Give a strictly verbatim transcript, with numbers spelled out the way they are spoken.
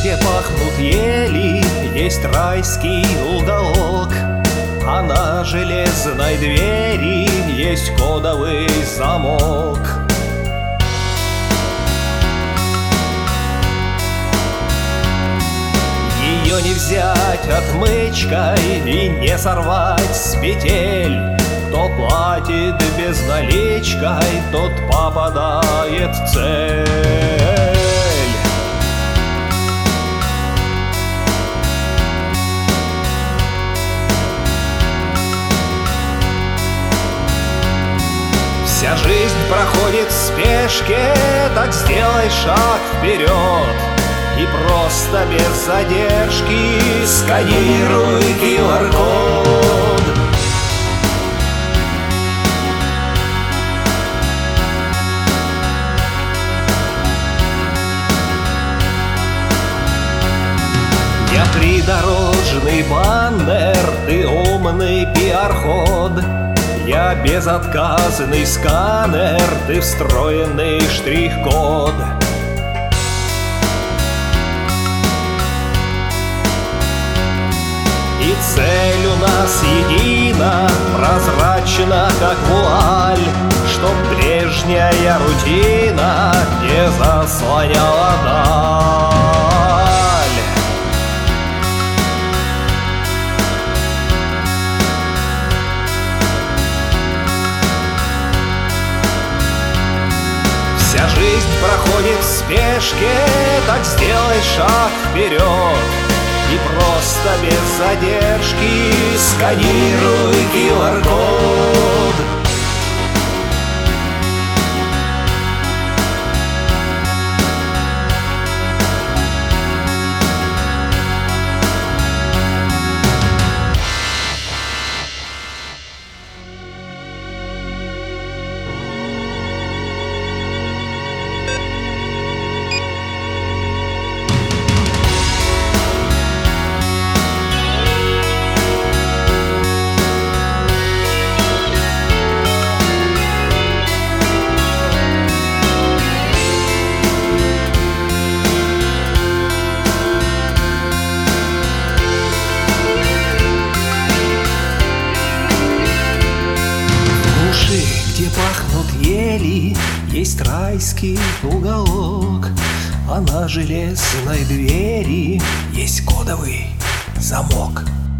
где пахнут ели, есть райский уголок, а на железной двери есть кодовый замок. Ее не взять отмычкой и не сорвать с петель. Кто платит безналичкой, тот попадает в цель. Вся жизнь проходит в спешке, так сделай шаг вперед и просто без задержки сканируй ку ар-код. Я придорожный баннер, ты умный пиар-ход. Я безотказный сканер, ты встроенный штрих-код. И цель у нас едина, прозрачна, как вуаль, чтоб прежняя рутина не заслоняла даль. Вся жизнь проходит в спешке, так сделай шаг вперед и просто без задержки сканируй ку ар-код. Где пахнут ели, есть райский уголок, а на железной двери есть кодовый замок.